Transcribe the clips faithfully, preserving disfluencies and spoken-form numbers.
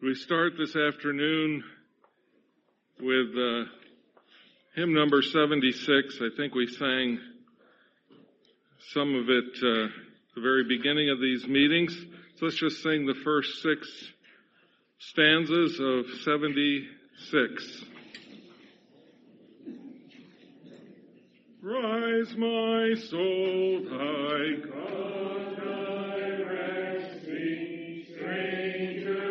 We start this afternoon with uh, hymn number seventy-six. I think we sang some of it uh, at the very beginning of these meetings. So let's just sing the first six stanzas of seventy-six. Rise, my soul, thy God directs thee, stranger.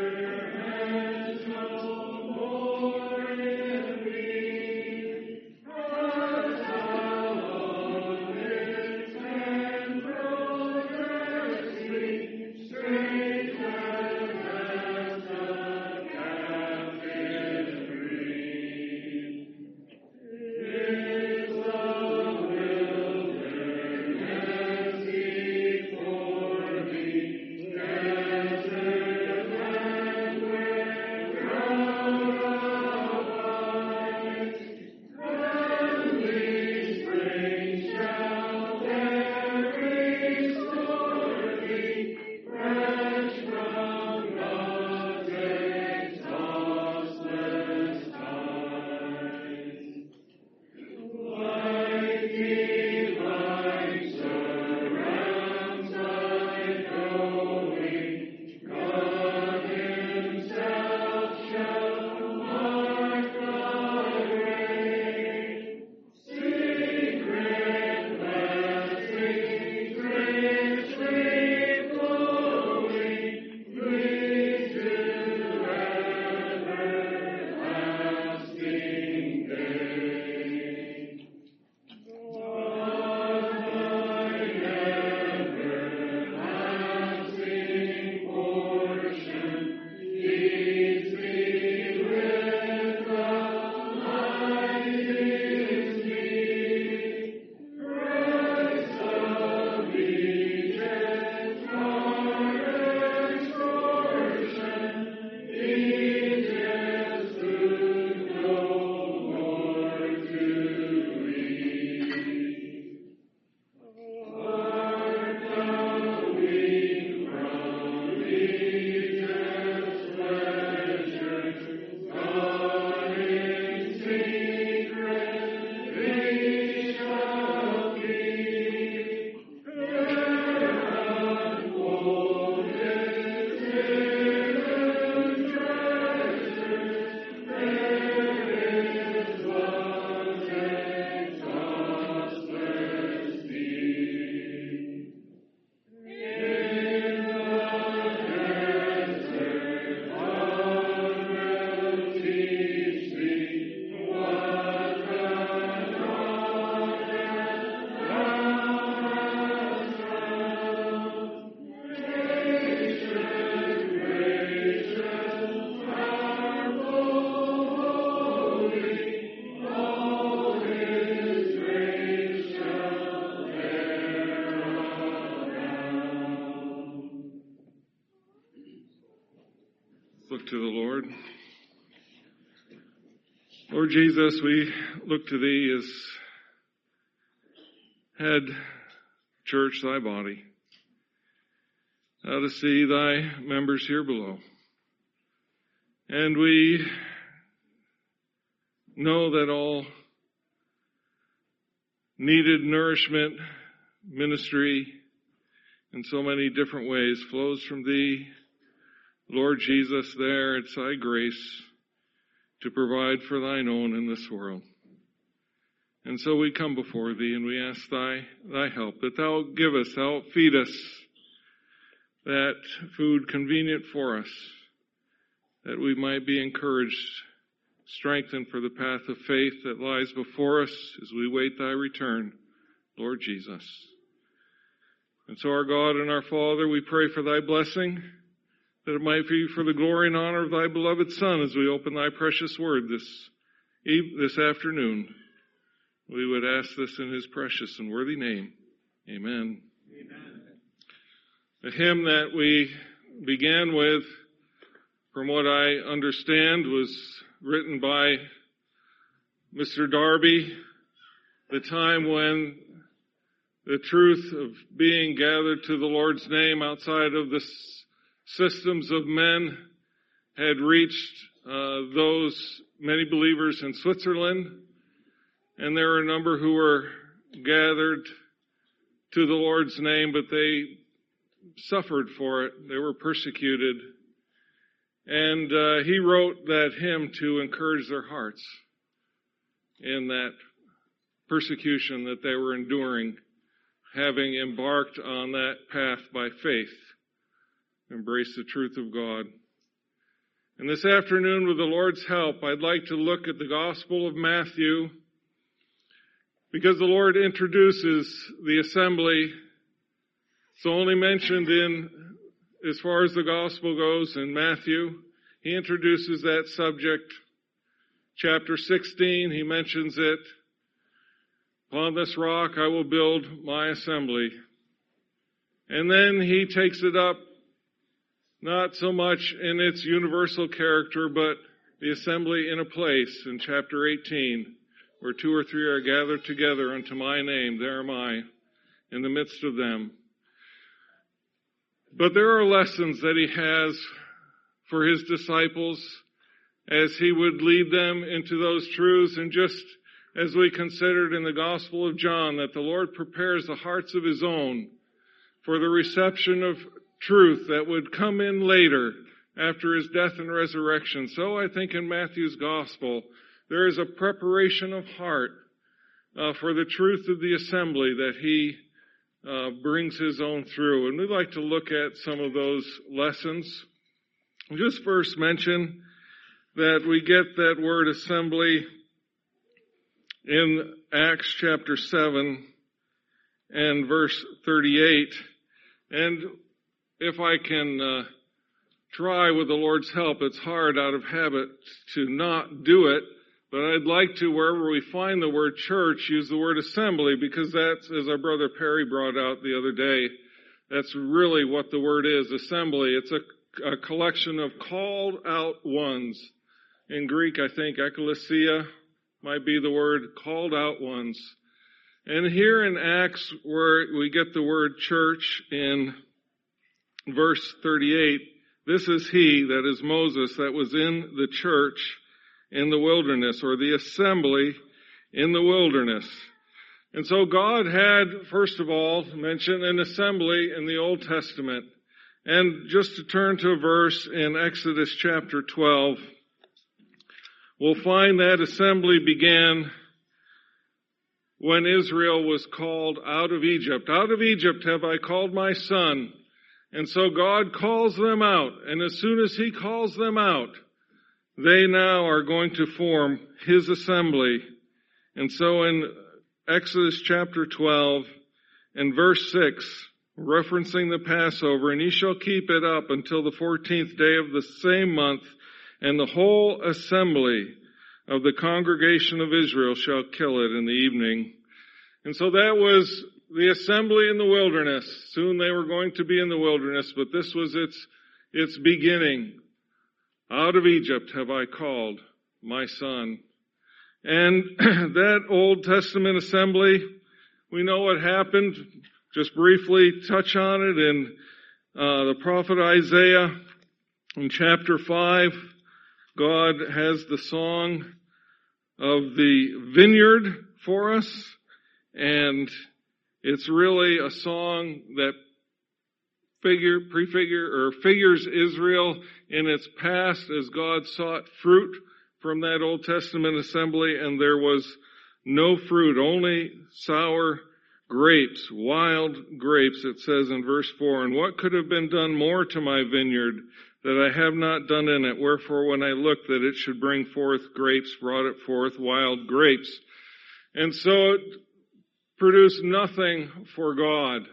Look to the Lord. Lord Jesus, we look to Thee as head church, Thy body, now to see Thy members here below. And we know that all needed nourishment, ministry, in so many different ways flows from Thee, Lord Jesus. There it's Thy grace to provide for Thine own in this world. And so we come before Thee and we ask Thy, Thy help, that Thou give us, Thou feed us that food convenient for us, that we might be encouraged, strengthened for the path of faith that lies before us as we wait Thy return, Lord Jesus. And so our God and our Father, we pray for Thy blessing, that it might be for the glory and honor of Thy beloved Son as we open Thy precious word this, this afternoon. We would ask this in His precious and worthy name. Amen. Amen. The hymn that we began with, from what I understand, was written by Mister Darby, the time when the truth of being gathered to the Lord's name outside of the systems of men had reached uh, those many believers in Switzerland, and there were a number who were gathered to the Lord's name, but they suffered for it. They were persecuted. And uh, he wrote that hymn to encourage their hearts in that persecution that they were enduring, having embarked on that path by faith, embrace the truth of God. And this afternoon, with the Lord's help, I'd like to look at the Gospel of Matthew, because the Lord introduces the assembly. It's only mentioned in, as far as the Gospel goes, in Matthew. He introduces that subject. Chapter sixteen, he mentions it. Upon this rock I will build my assembly. And then he takes it up, not so much in its universal character, but the assembly in a place in chapter eighteen, where two or three are gathered together unto my name, there am I in the midst of them. But there are lessons that he has for his disciples as he would lead them into those truths. And just as we considered in the Gospel of John, that the Lord prepares the hearts of his own for the reception of truth that would come in later after his death and resurrection. So I think in Matthew's Gospel, there is a preparation of heart uh, for the truth of the assembly that he uh, brings his own through. And we'd like to look at some of those lessons. I'll just first mention that we get that word assembly in Acts chapter seven and verse thirty-eight. And if I can uh, try with the Lord's help, it's hard out of habit to not do it, but I'd like to, wherever we find the word church, use the word assembly, because that's, as our brother Perry brought out the other day, that's really what the word is, assembly. It's a, a collection of called out ones. In Greek, I think ekklesia might be the word, called out ones. And here in Acts, where we get the word church in verse thirty-eight, this is he, that is Moses, that was in the church in the wilderness, or the assembly in the wilderness. And so God had, first of all, mentioned an assembly in the Old Testament. And just to turn to a verse in Exodus chapter twelve, we'll find that assembly began when Israel was called out of Egypt. Out of Egypt have I called my son. And so God calls them out. And as soon as he calls them out, they now are going to form his assembly. And so in Exodus chapter twelve and verse six, referencing the Passover, and ye shall keep it up until the fourteenth day of the same month, and the whole assembly of the congregation of Israel shall kill it in the evening. And so that was the assembly in the wilderness. Soon they were going to be in the wilderness, but this was its, its beginning. Out of Egypt have I called my son. And that Old Testament assembly, we know what happened. Just briefly touch on it in uh, the prophet Isaiah in chapter five. God has the song of the vineyard for us, and it's really a song that figure, prefigure, or figures Israel in its past as God sought fruit from that Old Testament assembly, and there was no fruit, only sour grapes, wild grapes, it says in verse four. And what could have been done more to my vineyard that I have not done in it? Wherefore, when I looked that it should bring forth grapes, brought it forth wild grapes. And so it produced nothing for God.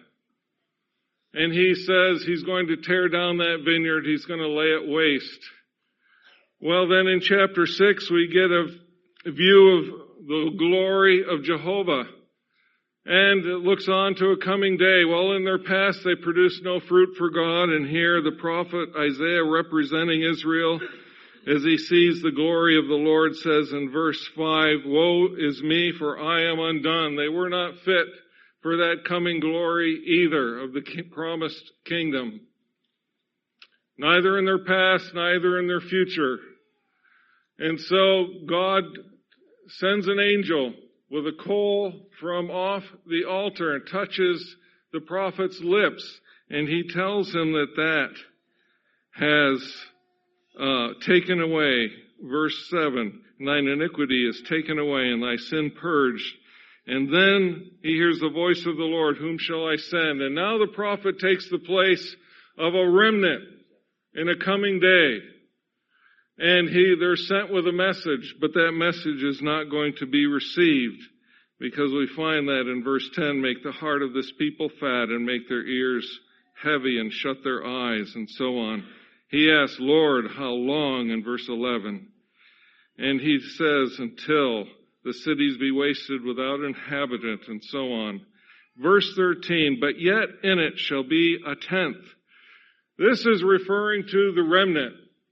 And he says he's going to tear down that vineyard. He's going to lay it waste. Well, then in chapter six, we get a view of the glory of Jehovah. And it looks on to a coming day. Well, in their past, they produced no fruit for God. And here the prophet Isaiah, representing Israel, as he sees the glory of the Lord, says in verse five, woe is me, for I am undone. They were not fit for that coming glory either of the promised kingdom. neither in their past, neither in their future. And so God sends an angel with a coal from off the altar and touches the prophet's lips, and he tells him that that has uh, taken away, verse seven, thine iniquity is taken away and thy sin purged. And then he hears the voice of the Lord, whom shall I send? And now the prophet takes the place of a remnant in a coming day. And he, they're sent with a message, but that message is not going to be received, because we find that in verse ten, make the heart of this people fat and make their ears heavy and shut their eyes, and so on. He asks, Lord, how long, in verse eleven? And he says, until the cities be wasted without inhabitant, and so on. Verse thirteen, but yet in it shall be a tenth. This is referring to the remnant.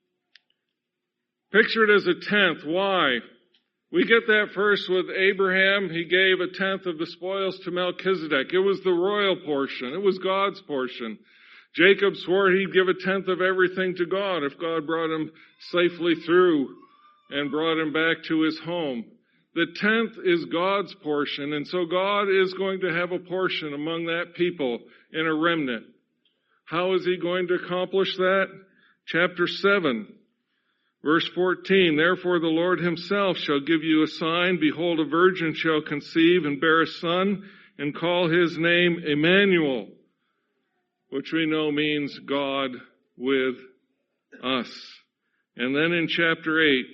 Pictured as a tenth. Why? We get that first with Abraham. He gave a tenth of the spoils to Melchizedek. It was the royal portion. It was God's portion. Jacob swore he'd give a tenth of everything to God if God brought him safely through and brought him back to his home. The tenth is God's portion, and so God is going to have a portion among that people in a remnant. How is he going to accomplish that? Chapter seven. Verse fourteen, therefore the Lord himself shall give you a sign. Behold, a virgin shall conceive and bear a son, and call his name Emmanuel, which we know means God with us. And then in chapter eight,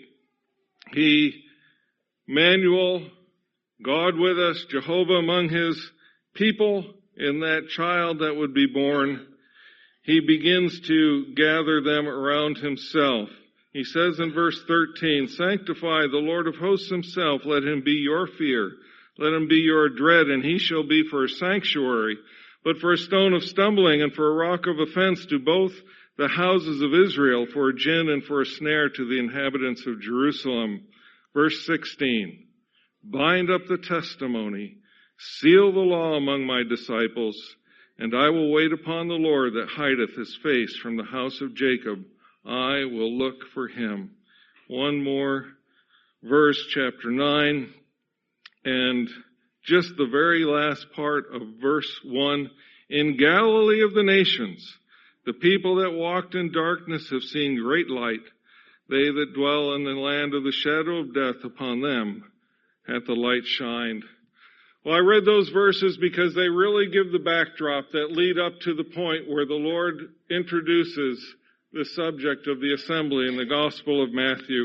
he, Emmanuel, God with us, Jehovah among his people, in that child that would be born, he begins to gather them around himself. He says in verse thirteen, sanctify the Lord of hosts himself. Let him be your fear. Let him be your dread, and he shall be for a sanctuary, but for a stone of stumbling and for a rock of offense to both the houses of Israel, for a gin and for a snare to the inhabitants of Jerusalem. Verse sixteen, bind up the testimony, seal the law among my disciples, and I will wait upon the Lord that hideth his face from the house of Jacob. I will look for him. One more verse, chapter nine, and just the very last part of verse one. In Galilee of the nations, the people that walked in darkness have seen great light. They that dwell in the land of the shadow of death, upon them hath the light shined. Well, I read those verses because they really give the backdrop that lead up to the point where the Lord introduces the subject of the assembly in the Gospel of Matthew.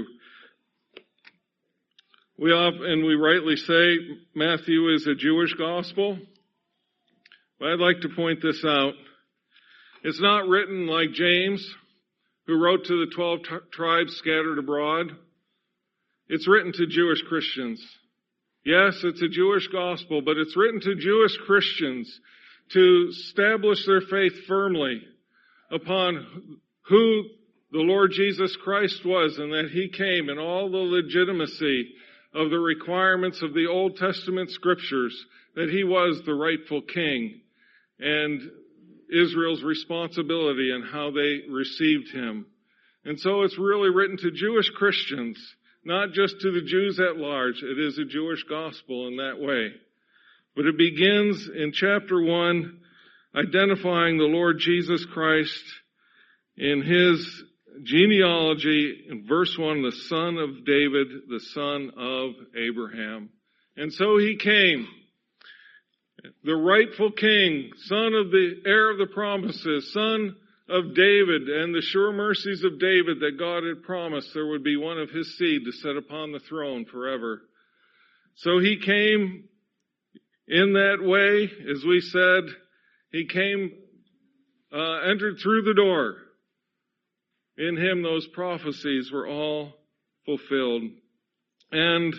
We often, and we rightly say Matthew is a Jewish gospel. But I'd like to point this out. It's not written like James, who wrote to the twelve t- tribes scattered abroad. It's written to Jewish Christians. Yes, it's a Jewish gospel, but it's written to Jewish Christians to establish their faith firmly upon who the Lord Jesus Christ was, and that he came in all the legitimacy of the requirements of the Old Testament scriptures, that he was the rightful king, and Israel's responsibility and how they received him. And so it's really written to Jewish Christians, not just to the Jews at large. It is a Jewish gospel in that way. But it begins in chapter one, identifying the Lord Jesus Christ in his genealogy, in verse one, the son of David, the son of Abraham. And so he came, the rightful king, son of the heir of the promises, son of David, and the sure mercies of David that God had promised there would be one of his seed to sit upon the throne forever. So he came in that way, as we said, he came, uh, entered through the door. In him, those prophecies were all fulfilled. And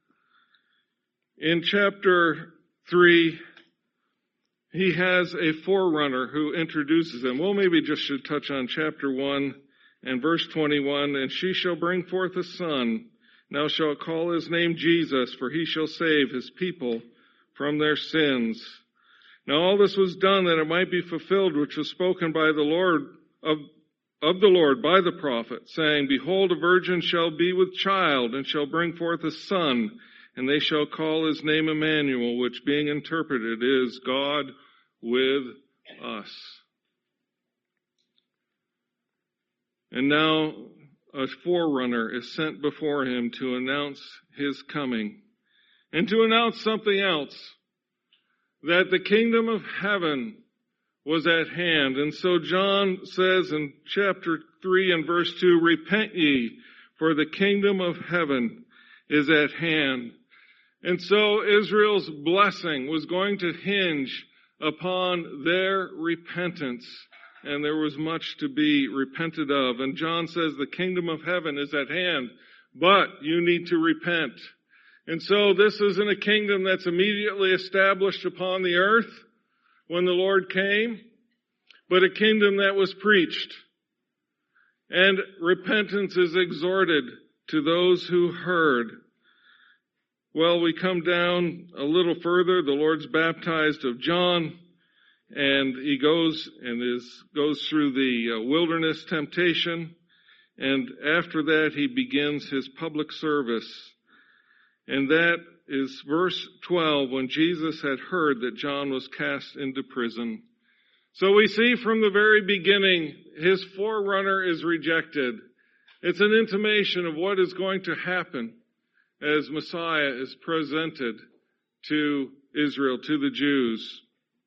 in chapter three, he has a forerunner who introduces him. Well, maybe just should touch on chapter one and verse twenty-one. And she shall bring forth a son. Now shall call his name Jesus, for he shall save his people from their sins. Now all this was done that it might be fulfilled, which was spoken by the Lord of of the Lord by the prophet, saying, Behold, a virgin shall be with child, and shall bring forth a son, and they shall call his name Emmanuel, which being interpreted is God with us. And now a forerunner is sent before him to announce his coming, and to announce something else, that the kingdom of heaven was at hand. And so John says in chapter three and verse two, Repent ye, for the kingdom of heaven is at hand. And so Israel's blessing was going to hinge upon their repentance, and there was much to be repented of. And John says the kingdom of heaven is at hand, but you need to repent. And so this isn't a kingdom that's immediately established upon the earth when the Lord came, but a kingdom that was preached. And repentance is exhorted to those who heard. Well, we come down a little further. The Lord's baptized of John, and he goes and is goes through the uh, wilderness temptation, and after that he begins his public service. And that is verse twelve, when Jesus had heard that John was cast into prison. So we see from the very beginning, his forerunner is rejected. It's an intimation of what is going to happen as Messiah is presented to Israel, to the Jews.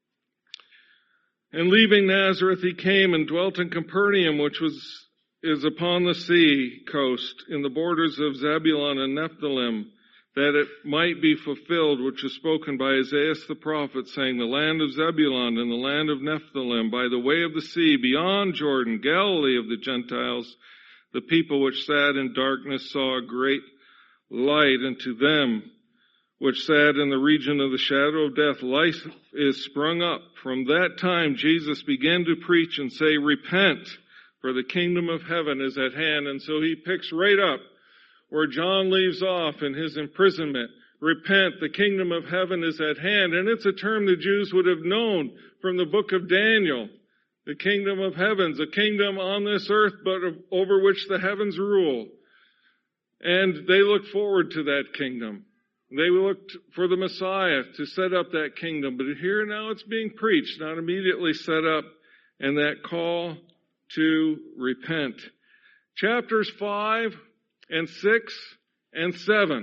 And leaving Nazareth, he came and dwelt in Capernaum, which was is upon the sea coast, in the borders of Zebulun and Nephthalim, that it might be fulfilled, which was spoken by Isaiah the prophet, saying, The land of Zebulun and the land of Nephthalim, by the way of the sea, beyond Jordan, Galilee of the Gentiles, the people which sat in darkness saw a great light, and to them which sat in the region of the shadow of death, light is sprung up. From that time Jesus began to preach and say, Repent, for the kingdom of heaven is at hand. And so he picks right up where John leaves off in his imprisonment. Repent, the kingdom of heaven is at hand. And it's a term the Jews would have known from the book of Daniel. The kingdom of heavens, a kingdom on this earth, but over which the heavens rule. And they looked forward to that kingdom. They looked for the Messiah to set up that kingdom. But here now it's being preached, not immediately set up, and that call to repent. Chapters five and six and seven.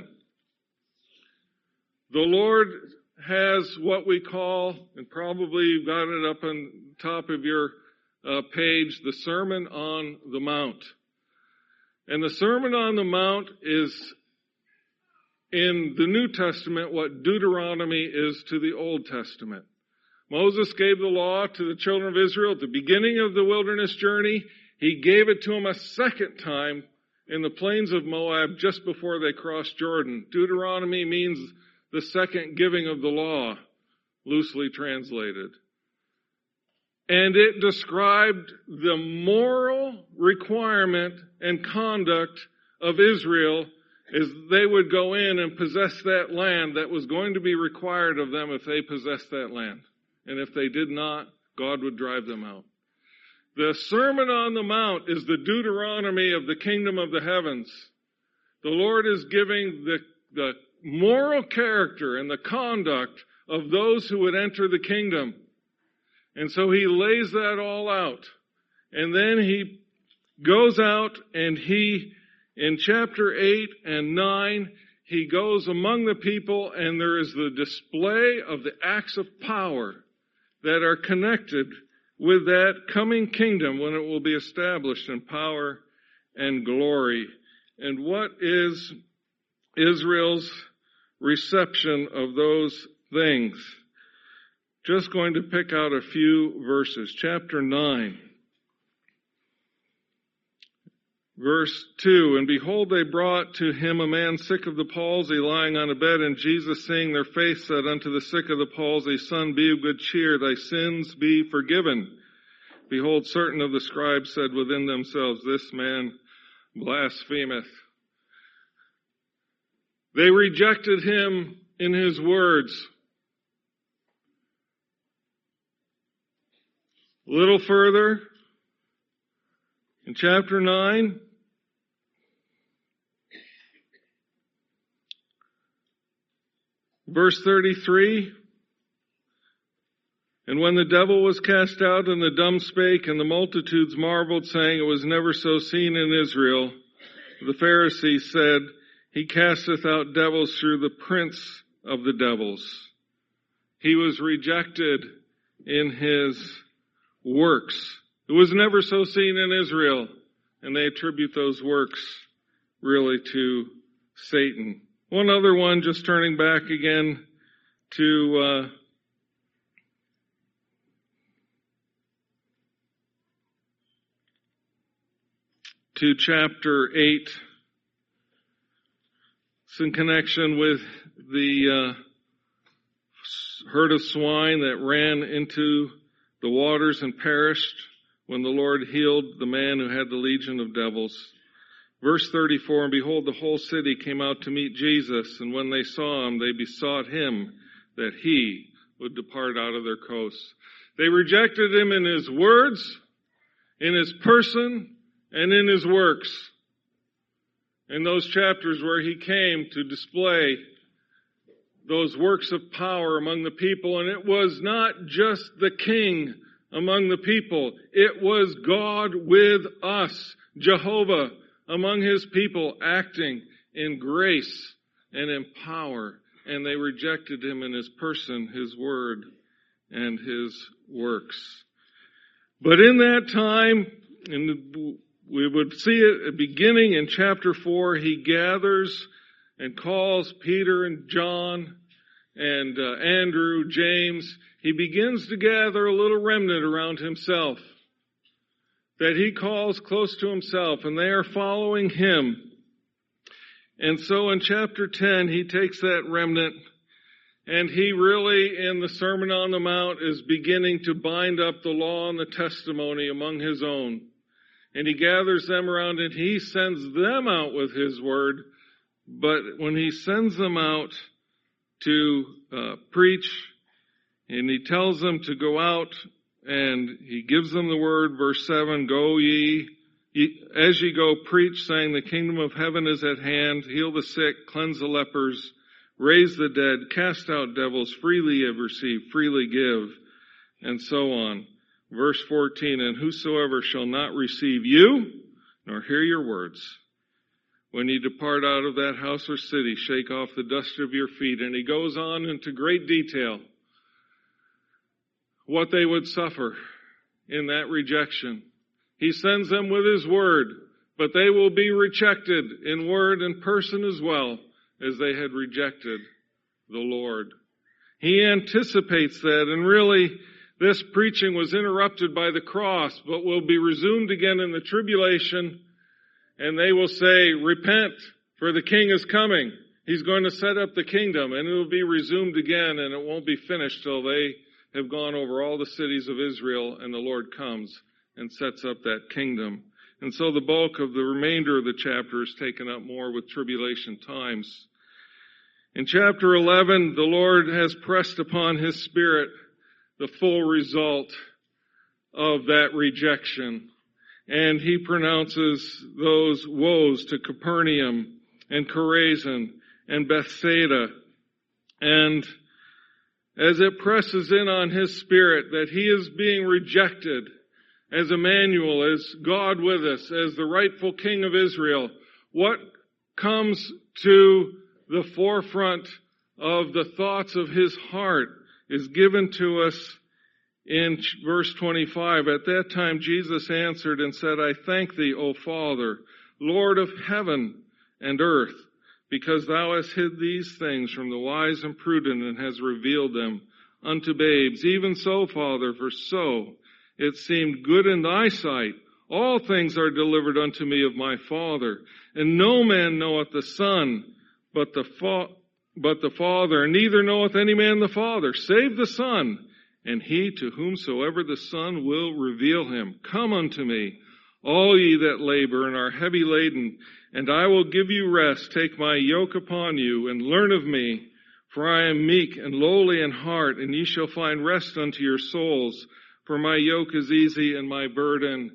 The Lord has what we call, and probably you've got it up on top of your uh, page, the Sermon on the Mount. And the Sermon on the Mount is in the New Testament what Deuteronomy is to the Old Testament. Moses gave the law to the children of Israel at the beginning of the wilderness journey. He gave it to them a second time in the plains of Moab just before they crossed Jordan. Deuteronomy means the second giving of the law, loosely translated. And it described the moral requirement and conduct of Israel as they would go in and possess that land that was going to be required of them if they possessed that land. And if they did not, God would drive them out. The Sermon on the Mount is the Deuteronomy of the kingdom of the heavens. The Lord is giving the, the moral character and the conduct of those who would enter the kingdom. And so he lays that all out. And then he goes out and he, in chapter eight and nine, he goes among the people, and there is the display of the acts of power that are connected with that coming kingdom when it will be established in power and glory. And what is Israel's reception of those things? Just going to pick out a few verses. Chapter nine. Verse two, And behold, they brought to him a man sick of the palsy, lying on a bed, and Jesus, seeing their faith, said unto the sick of the palsy, Son, be of good cheer, thy sins be forgiven. Behold, certain of the scribes said within themselves, This man blasphemeth. They rejected him in his words. A little further, In chapter nine, verse thirty-three, and when the devil was cast out, and the dumb spake, and the multitudes marveled, saying, it was never so seen in Israel, the Pharisees said, he casteth out devils through the prince of the devils. He was rejected in his works. It was never so seen in Israel, and they attribute those works really to Satan. One other one, just turning back again to uh, to chapter eight. It's in connection with the uh, herd of swine that ran into the waters and perished when the Lord healed the man who had the legion of devils. Verse thirty-four, and behold, the whole city came out to meet Jesus, and when they saw him, they besought him that he would depart out of their coasts. They rejected him in his words, in his person, and in his works. In those chapters where he came to display those works of power among the people, and it was not just the king among the people, it was God with us, Jehovah, among his people, acting in grace and in power, and they rejected him in his person, his word, and his works. But in that time, in we would see it beginning in chapter four, he gathers and calls Peter and John and uh, Andrew, James. He begins to gather a little remnant around himself that he calls close to himself, and they are following him. And so in chapter ten, he takes that remnant, and he really, in the Sermon on the Mount, is beginning to bind up the law and the testimony among his own. And he gathers them around, and he sends them out with his word. But when he sends them out to uh, preach, and he tells them to go out, and he gives them the word, verse seven, go ye, ye, as ye go, preach, saying, the kingdom of heaven is at hand, heal the sick, cleanse the lepers, raise the dead, cast out devils, freely have received, freely give, and so on. Verse fourteen, and whosoever shall not receive you, nor hear your words, when ye depart out of that house or city, shake off the dust of your feet. And he goes on into great detail what they would suffer in that rejection. He sends them with his word, but they will be rejected in word and person as well as they had rejected the Lord. He anticipates that, and really, this preaching was interrupted by the cross, but will be resumed again in the tribulation, and they will say, repent, for the king is coming. He's going to set up the kingdom, and it will be resumed again, and it won't be finished till they have gone over all the cities of Israel, and the Lord comes and sets up that kingdom. And so the bulk of the remainder of the chapter is taken up more with tribulation times. In chapter eleven, the Lord has pressed upon his Spirit the full result of that rejection. And he pronounces those woes to Capernaum and Chorazin and Bethsaida. And as it presses in on his spirit that he is being rejected as Emmanuel, as God with us, as the rightful King of Israel, what comes to the forefront of the thoughts of his heart is given to us in verse twenty-five. At that time Jesus answered and said, I thank thee, O Father, Lord of heaven and earth, because thou hast hid these things from the wise and prudent and hast revealed them unto babes. Even so, Father, for so it seemed good in thy sight. All things are delivered unto me of my Father, and no man knoweth the Son but the Father. But the Father, and neither knoweth any man the Father, save the Son, and he to whomsoever the Son will reveal him. Come unto me, all ye that labor and are heavy laden, and I will give you rest. Take my yoke upon you, and learn of me, for I am meek and lowly in heart, and ye shall find rest unto your souls. For my yoke is easy, and my burden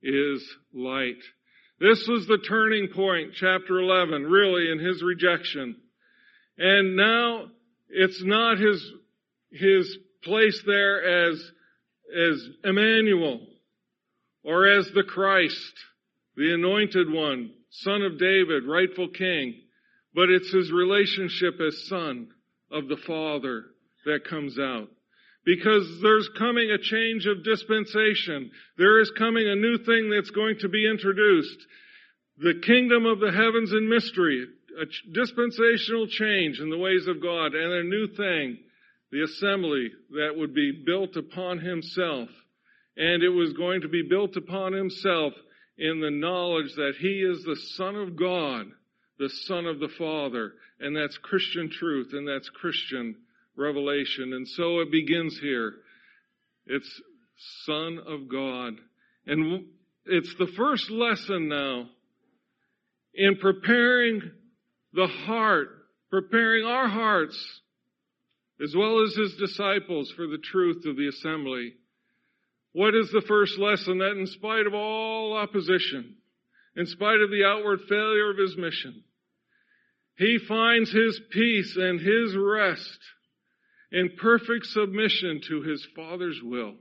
is light. This was the turning point, chapter eleven, really, in his rejection. And now it's not his, his place there as, as Emmanuel or as the Christ, the anointed one, son of David, rightful king, but it's his relationship as son of the Father that comes out. Because there's coming a change of dispensation. There is coming a new thing that's going to be introduced. The kingdom of the heavens in mystery, a dispensational change in the ways of God, and a new thing, the assembly that would be built upon himself. And it was going to be built upon himself in the knowledge that he is the Son of God, the Son of the Father. And that's Christian truth, and that's Christian revelation. And so it begins here. It's Son of God. And it's the first lesson now in preparing the heart, preparing our hearts, as well as his disciples, for the truth of the assembly. What is the first lesson? That in spite of all opposition, in spite of the outward failure of his mission, he finds his peace and his rest in perfect submission to his Father's will.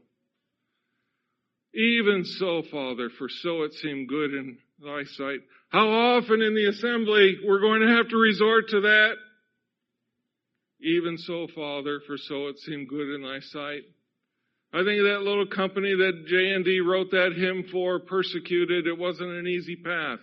Even so, Father, for so it seemed good in thy sight. How often in the assembly we're going to have to resort to that? Even so, Father, for so it seemed good in thy sight. I think of that little company that J and D wrote that hymn for, Persecuted. It wasn't an easy path.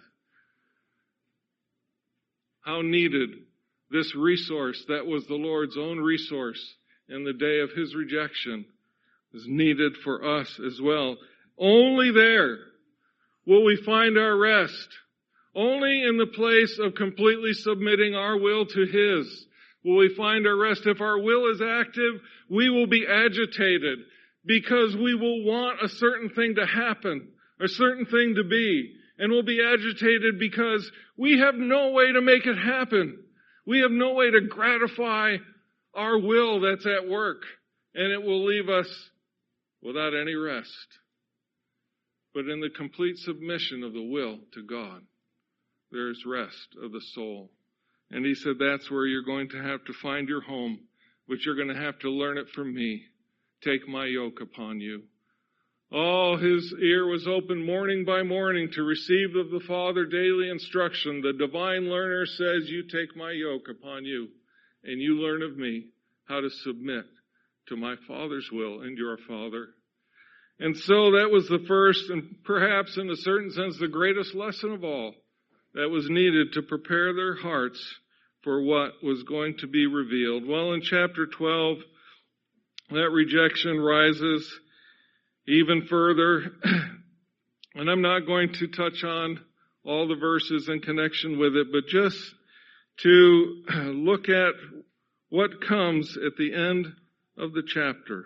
How needed this resource that was the Lord's own resource in the day of his rejection is needed for us as well. Only there will we find our rest. Only in the place of completely submitting our will to his will we find our rest. If our will is active, we will be agitated because we will want a certain thing to happen, a certain thing to be. And we'll be agitated because we have no way to make it happen. We have no way to gratify our will that's at work. And it will leave us without any rest. But in the complete submission of the will to God, there is rest of the soul. And he said, that's where you're going to have to find your home, but you're going to have to learn it from me. Take my yoke upon you. Oh, his ear was open morning by morning to receive of the Father daily instruction. The divine learner says, you take my yoke upon you, and you learn of me how to submit to my Father's will and your Father. And so that was the first, and perhaps in a certain sense, the greatest lesson of all that was needed to prepare their hearts for what was going to be revealed. Well, in chapter twelve, that rejection rises even further. And I'm not going to touch on all the verses in connection with it, but just to look at what comes at the end of the chapter.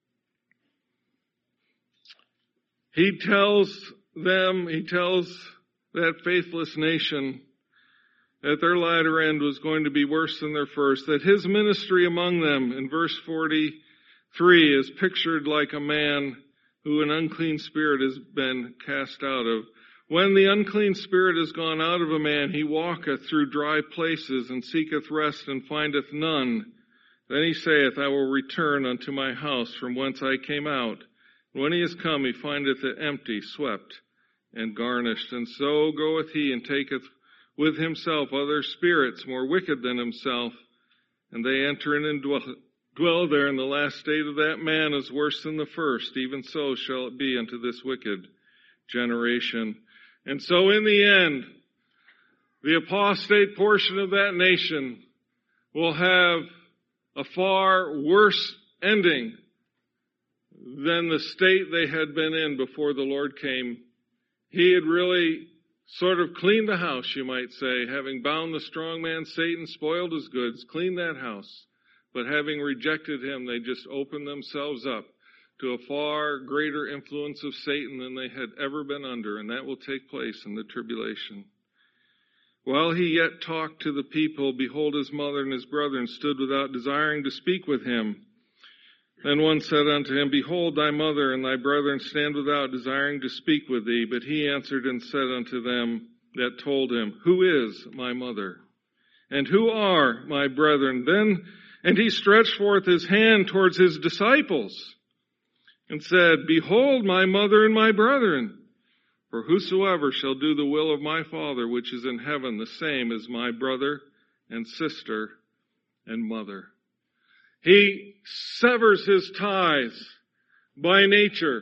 He tells them, he tells that faithless nation that their latter end was going to be worse than their first, that his ministry among them in verse forty-three is pictured like a man who an unclean spirit has been cast out of. When the unclean spirit is gone out of a man, he walketh through dry places and seeketh rest and findeth none. Then he saith, I will return unto my house from whence I came out. When he is come, he findeth it empty, swept, and garnished. And so goeth he and taketh with himself other spirits more wicked than himself, and they enter in and dwell, dwell there. And the last state of that man is worse than the first. Even so shall it be unto this wicked generation. And so in the end, the apostate portion of that nation will have a far worse ending than the state they had been in before the Lord came. He had really sort of cleaned the house, you might say, having bound the strong man Satan, spoiled his goods, cleaned that house. But having rejected him, they just opened themselves up to a far greater influence of Satan than they had ever been under, and that will take place in the tribulation. While he yet talked to the people, behold, his mother and his brethren stood without, desiring to speak with him. Then one said unto him, Behold, thy mother and thy brethren stand without, desiring to speak with thee. But he answered and said unto them that told him, Who is my mother? And who are my brethren? Then, and he stretched forth his hand towards his disciples, and said, Behold my mother and my brethren. For whosoever shall do the will of my Father which is in heaven, the same is my brother and sister and mother. He severs his ties by nature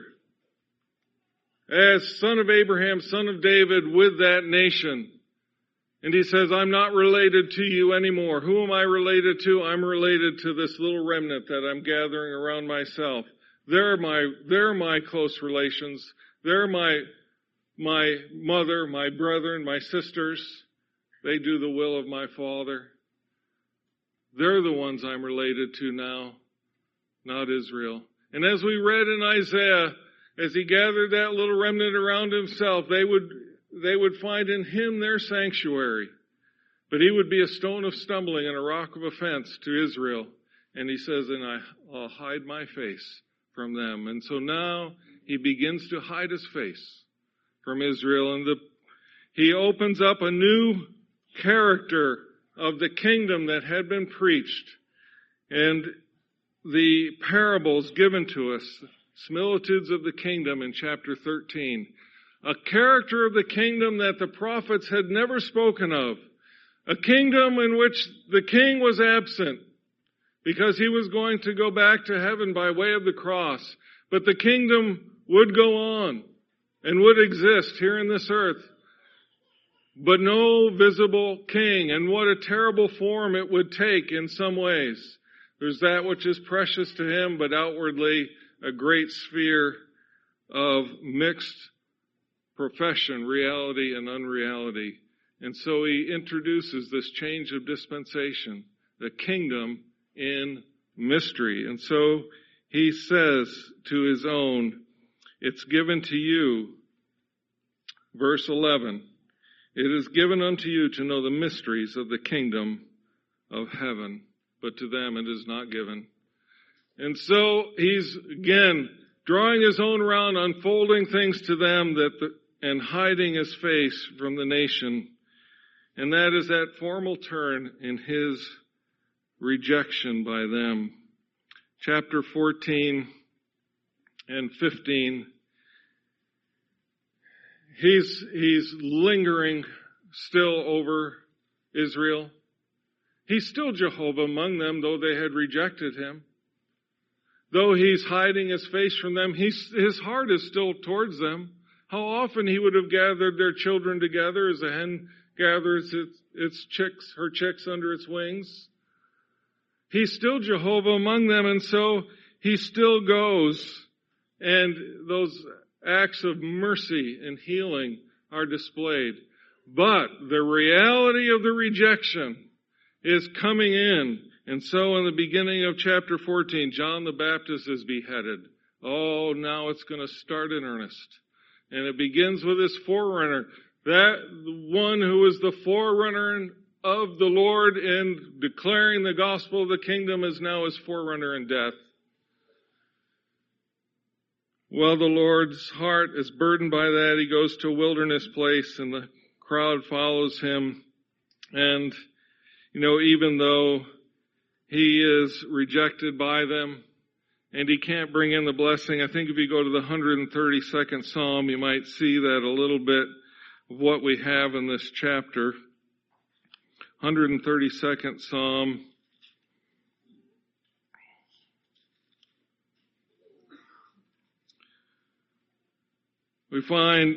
as son of Abraham, son of David, with that nation. And he says, I'm not related to you anymore. Who am I related to? I'm related to this little remnant that I'm gathering around myself. They're my, they're my close relations. They're my, my mother, my brethren, my sisters. They do the will of my Father. They're the ones I'm related to now, not Israel. And as we read in Isaiah, as he gathered that little remnant around himself, they would, they would find in him their sanctuary. But he would be a stone of stumbling and a rock of offense to Israel. And he says, and I, I'll hide my face from them. And so now he begins to hide his face from Israel. And the, he opens up a new character of the kingdom that had been preached, and the parables given to us, similitudes of the kingdom in chapter thirteen. A character of the kingdom that the prophets had never spoken of. A kingdom in which the king was absent because he was going to go back to heaven by way of the cross. But the kingdom would go on and would exist here in this earth. But no visible king, and what a terrible form it would take in some ways. There's that which is precious to him, but outwardly a great sphere of mixed profession, reality and unreality. And so he introduces this change of dispensation, the kingdom in mystery. And so he says to his own, it's given to you, verse eleven, it is given unto you to know the mysteries of the kingdom of heaven, but to them it is not given. And so he's, again, drawing his own around, unfolding things to them that the, and hiding his face from the nation. And that is that formal turn in his rejection by them. Chapter fourteen and fifteen. He's, he's lingering still over Israel. He's still Jehovah among them, though they had rejected him. Though he's hiding his face from them, he's, his heart is still towards them. How often he would have gathered their children together as a hen gathers its, its chicks, her chicks under its wings. He's still Jehovah among them, and so he still goes, and those acts of mercy and healing are displayed. But the reality of the rejection is coming in. And so in the beginning of chapter fourteen, John the Baptist is beheaded. Oh, now it's going to start in earnest. And it begins with his forerunner. That one who is the forerunner of the Lord in declaring the gospel of the kingdom is now his forerunner in death. Well, the Lord's heart is burdened by that. He goes to a wilderness place and the crowd follows him. And, you know, even though he is rejected by them and he can't bring in the blessing, I think if you go to the one hundred thirty-second Psalm, you might see that a little bit of what we have in this chapter. one hundred thirty-second Psalm. We find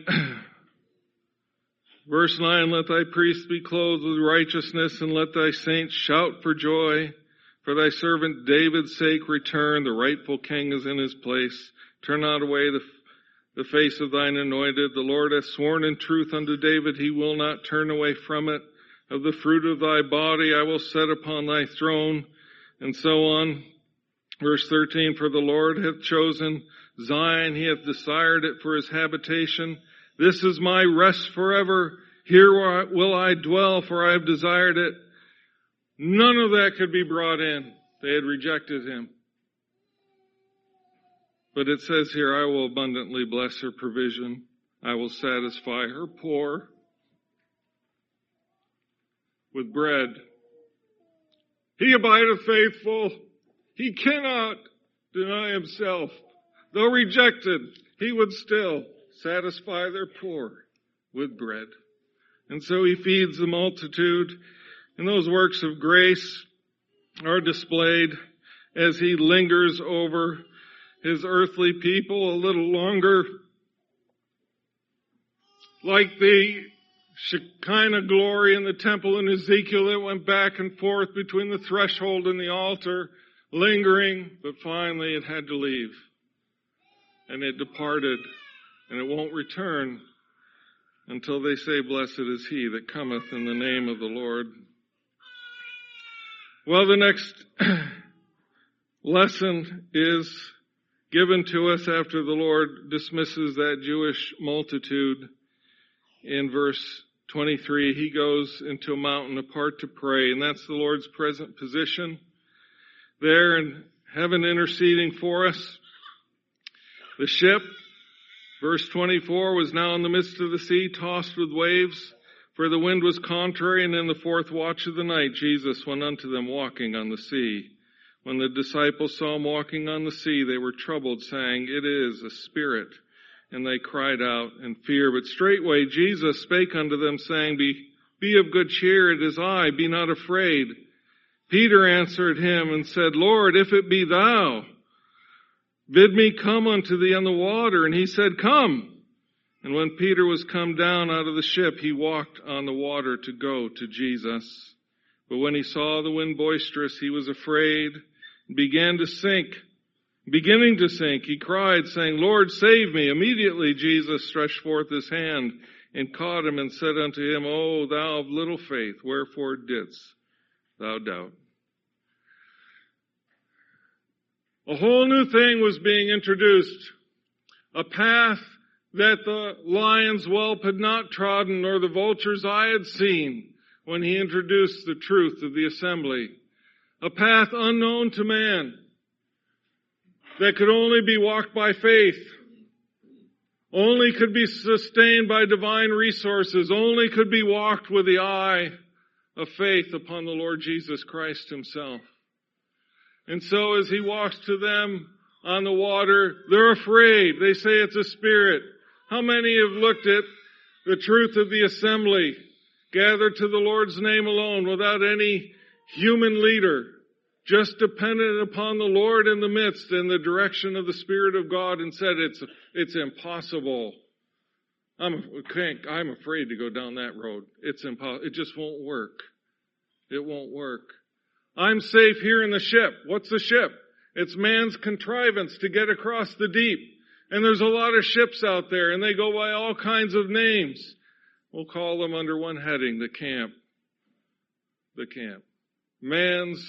verse nine, let thy priests be clothed with righteousness, and let thy saints shout for joy. For thy servant David's sake return, the rightful king is in his place. Turn not away the, the face of thine anointed. The Lord hath sworn in truth unto David, he will not turn away from it. Of the fruit of thy body I will set upon thy throne, and so on. Verse thirteen, for the Lord hath chosen Zion, he hath desired it for his habitation. This is my rest forever. Here will I dwell, for I have desired it. None of that could be brought in. They had rejected him. But it says here, I will abundantly bless her provision. I will satisfy her poor with bread. He abideth faithful. He cannot deny himself. Though rejected, he would still satisfy their poor with bread. And so he feeds the multitude, and those works of grace are displayed as he lingers over his earthly people a little longer. Like the Shekinah glory in the temple in Ezekiel, it went back and forth between the threshold and the altar, lingering, but finally it had to leave. And it departed, and it won't return until they say, blessed is he that cometh in the name of the Lord. Well, the next lesson is given to us after the Lord dismisses that Jewish multitude. In verse twenty-three, he goes into a mountain apart to pray, and that's the Lord's present position there in heaven interceding for us. The ship, verse twenty-four, was now in the midst of the sea, tossed with waves, for the wind was contrary, and in the fourth watch of the night Jesus went unto them walking on the sea. When the disciples saw him walking on the sea, they were troubled, saying, it is a spirit. And they cried out in fear. But straightway Jesus spake unto them, saying, Be, be of good cheer, it is I, be not afraid. Peter answered him and said, Lord, if it be thou, bid me come unto thee on the water. And he said, Come. And when Peter was come down out of the ship, he walked on the water to go to Jesus. But when he saw the wind boisterous, he was afraid and began to sink. Beginning to sink, he cried, saying, Lord, save me. Immediately Jesus stretched forth his hand and caught him and said unto him, O thou of little faith, wherefore didst thou doubt? A whole new thing was being introduced. A path that the lion's whelp had not trodden, nor the vulture's eye had seen, when he introduced the truth of the assembly. A path unknown to man, that could only be walked by faith, only could be sustained by divine resources, only could be walked with the eye of faith upon the Lord Jesus Christ himself. And so as he walks to them on the water, they're afraid. They say it's a spirit. How many have looked at the truth of the assembly, gathered to the Lord's name alone without any human leader, just dependent upon the Lord in the midst and the direction of the Spirit of God, and said it's it's impossible. I'm I'm afraid to go down that road. It's impossible. It just won't work. It won't work. I'm safe here in the ship. What's the ship? It's man's contrivance to get across the deep. And there's a lot of ships out there, and they go by all kinds of names. We'll call them under one heading, the camp. The camp. Man's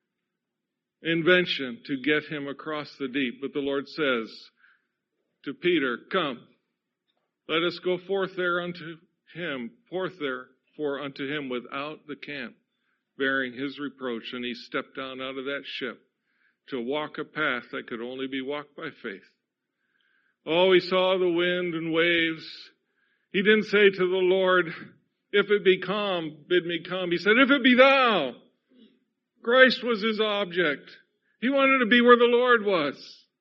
invention to get him across the deep. But the Lord says to Peter, Come, let us go forth there unto him, forth therefore unto him without the camp, bearing his reproach. And he stepped down out of that ship to walk a path that could only be walked by faith. Oh, he saw the wind and waves. He didn't say to the Lord, if it be calm, bid me come. He said, if it be thou. Christ was his object. He wanted to be where the Lord was.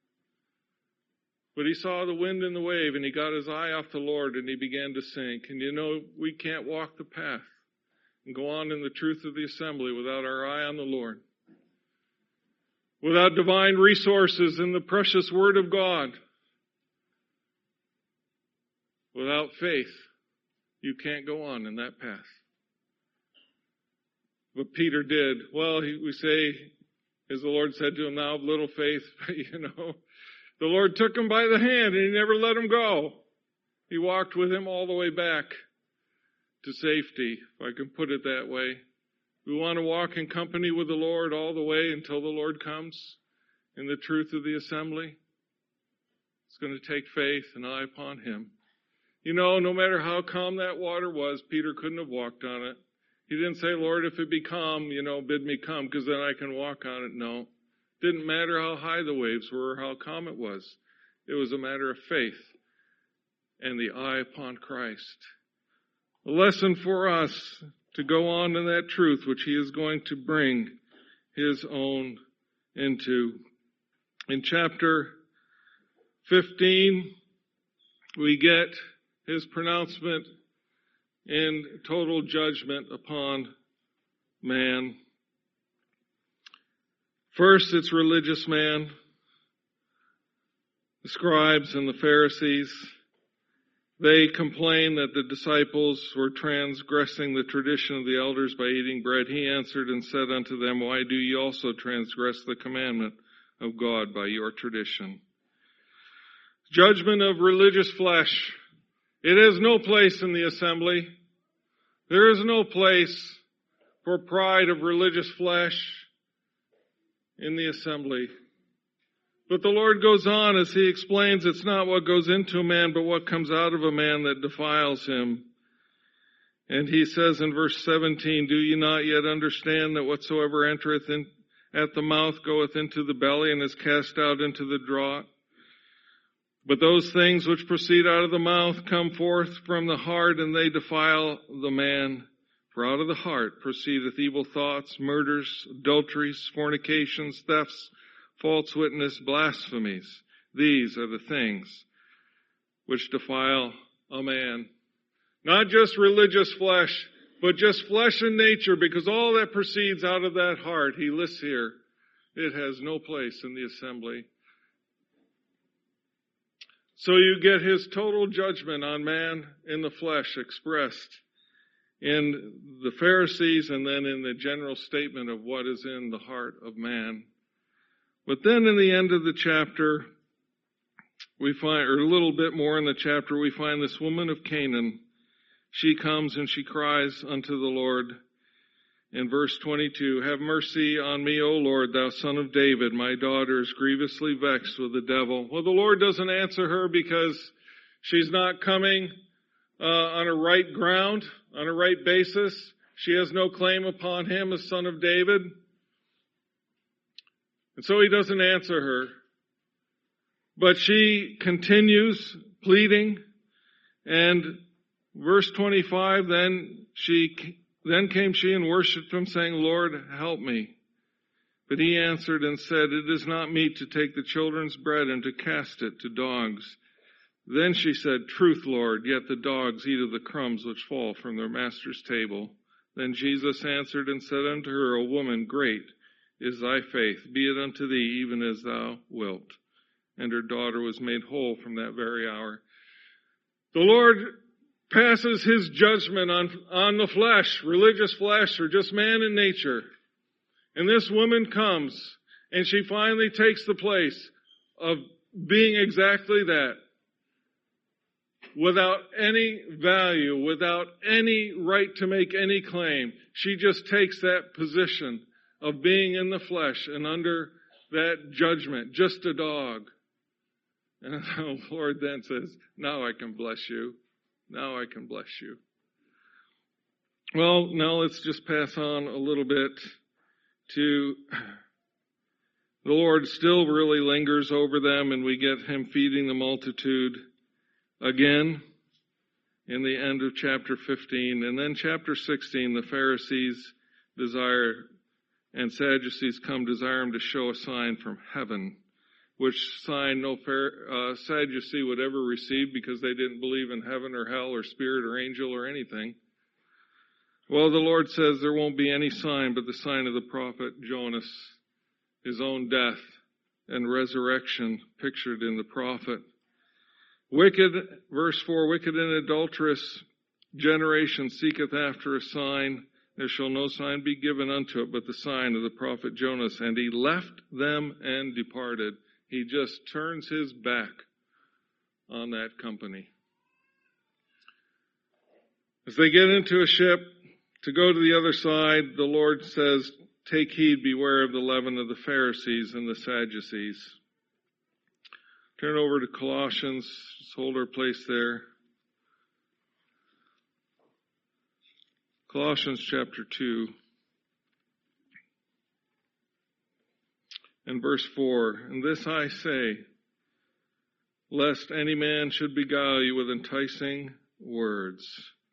But he saw the wind and the wave, and he got his eye off the Lord, and he began to sink. And you know, we can't walk the path and go on in the truth of the assembly without our eye on the Lord. Without divine resources in the precious Word of God. Without faith, you can't go on in that path. But Peter did. Well, he, we say, as the Lord said to him, thou of little faith, you know, the Lord took him by the hand and he never let him go. He walked with him all the way back to safety, if I can put it that way. We want to walk in company with the Lord all the way until the Lord comes in the truth of the assembly. It's going to take faith and eye upon him. You know, no matter how calm that water was, Peter couldn't have walked on it. He didn't say, Lord, if it be calm, you know, bid me come, because then I can walk on it. No. Didn't matter how high the waves were or how calm it was. It was a matter of faith and the eye upon Christ. A lesson for us to go on in that truth which he is going to bring his own into. In chapter fifteen, we get his pronouncement in total judgment upon man. First, it's religious man, the scribes and the Pharisees. They complain that the disciples were transgressing the tradition of the elders by eating bread. He answered and said unto them, Why do ye also transgress the commandment of God by your tradition? Judgment of religious flesh. It has no place in the assembly. There is no place for pride of religious flesh in the assembly. But the Lord goes on as he explains, it's not what goes into a man, but what comes out of a man that defiles him. And he says in verse seventeen, Do ye not yet understand that whatsoever entereth in at the mouth goeth into the belly and is cast out into the draught? But those things which proceed out of the mouth come forth from the heart, and they defile the man. For out of the heart proceedeth evil thoughts, murders, adulteries, fornications, thefts, false witness, blasphemies. These are the things which defile a man. Not just religious flesh, but just flesh and nature, because all that proceeds out of that heart, he lists here, it has no place in the assembly. So you get his total judgment on man in the flesh expressed in the Pharisees and then in the general statement of what is in the heart of man. But then in the end of the chapter, we find, or a little bit more in the chapter, we find this woman of Canaan. She comes and she cries unto the Lord in verse twenty-two, Have mercy on me, O Lord, thou son of David. My daughter is grievously vexed with the devil. Well, the Lord doesn't answer her because she's not coming uh, on a right ground, on a right basis. She has no claim upon him as son of David. And so he doesn't answer her. But she continues pleading. And verse twenty-five, then she then came she and worshipped him, saying, Lord, help me. But he answered and said, It is not meet to take the children's bread and to cast it to dogs. Then she said, Truth, Lord, yet the dogs eat of the crumbs which fall from their master's table. Then Jesus answered and said unto her, O woman, great is thy faith. Be it unto thee even as thou wilt. And her daughter was made whole from that very hour. The Lord passes his judgment on, on the flesh, religious flesh, or just man in nature. And this woman comes, and she finally takes the place of being exactly that. Without any value, without any right to make any claim. She just takes that position of being in the flesh and under that judgment, just a dog. And the Lord then says, now I can bless you. Now I can bless you. Well, now let's just pass on a little bit to the Lord still really lingers over them, and we get him feeding the multitude again in the end of chapter fifteen. And then chapter sixteen, the Pharisees desire and Sadducees come desire him to show a sign from heaven, which sign no uh, Sadducee would ever receive because they didn't believe in heaven or hell or spirit or angel or anything. Well, the Lord says there won't be any sign but the sign of the prophet Jonas, his own death and resurrection pictured in the prophet. Wicked, verse four, wicked and adulterous generation seeketh after a sign. There shall no sign be given unto it but the sign of the prophet Jonas. And he left them and departed. He just turns his back on that company. As they get into a ship to go to the other side, the Lord says, take heed, beware of the leaven of the Pharisees and the Sadducees. Turn over to Colossians. Just hold our place there. Colossians chapter two. And verse four. And this I say, lest any man should beguile you with enticing words.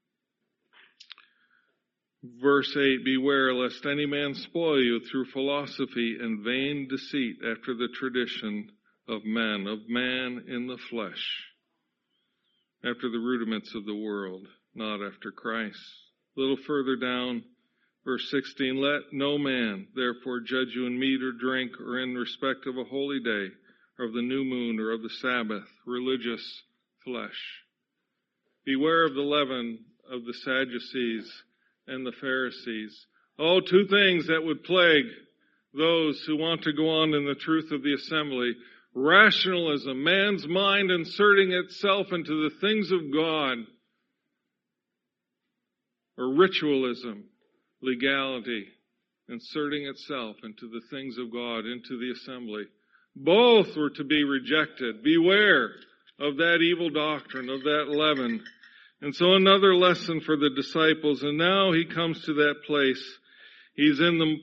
Verse eight, beware lest any man spoil you through philosophy and vain deceit after the tradition of men, of man in the flesh, after the rudiments of the world, not after Christ. A little further down, verse sixteen, let no man therefore judge you in meat or drink or in respect of a holy day or of the new moon or of the Sabbath, religious flesh. Beware of the leaven of the Sadducees and the Pharisees. Oh, two things that would plague those who want to go on in the truth of the assembly. Rationalism, man's mind inserting itself into the things of God. Or ritualism, legality, inserting itself into the things of God, into the assembly. Both were to be rejected. Beware of that evil doctrine, of that leaven. And so another lesson for the disciples, and now he comes to that place. He's in the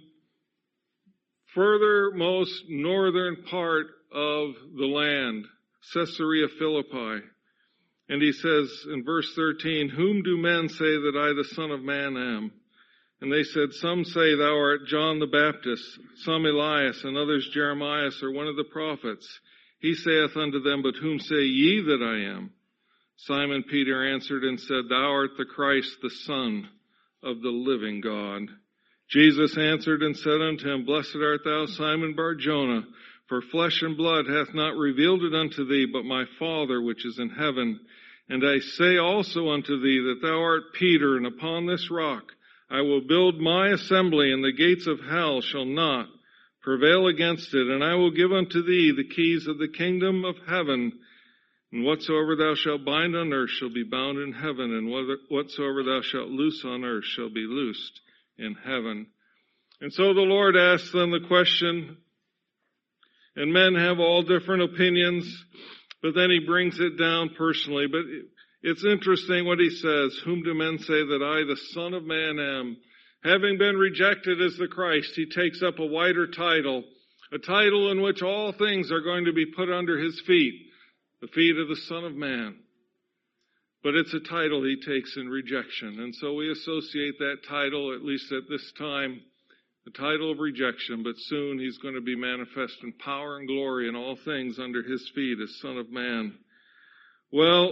furthermost northern part of the land, Caesarea Philippi. And he says in verse thirteen, whom do men say that I, the Son of Man, am? And they said, some say thou art John the Baptist, some Elias, and others Jeremiah, or one of the prophets. He saith unto them, but whom say ye that I am? Simon Peter answered and said, thou art the Christ, the Son of the living God. Jesus answered and said unto him, blessed art thou, Simon Bar-Jonah, for flesh and blood hath not revealed it unto thee, but my Father which is in heaven. And I say also unto thee that thou art Peter, and upon this rock I will build my assembly, and the gates of hell shall not prevail against it. And I will give unto thee the keys of the kingdom of heaven. And whatsoever thou shalt bind on earth shall be bound in heaven, and whatsoever thou shalt loose on earth shall be loosed in heaven. And so the Lord asks them the question, and men have all different opinions, but then he brings it down personally. But it's interesting what he says, whom do men say that I, the Son of Man, am? Having been rejected as the Christ, he takes up a wider title, a title in which all things are going to be put under his feet. The feet of the Son of Man. But it's a title he takes in rejection. And so we associate that title, at least at this time, the title of rejection. But soon he's going to be manifest in power and glory in all things under his feet as Son of Man. Well,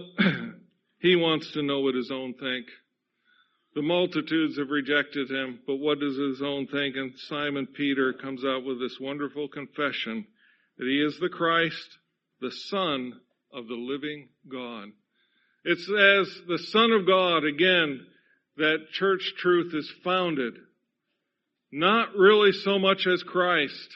he wants to know what his own think. The multitudes have rejected him, but what does his own think? And Simon Peter comes out with this wonderful confession that he is the Christ, the Son of the living God. It's as the Son of God, again, that church truth is founded. Not really so much as Christ.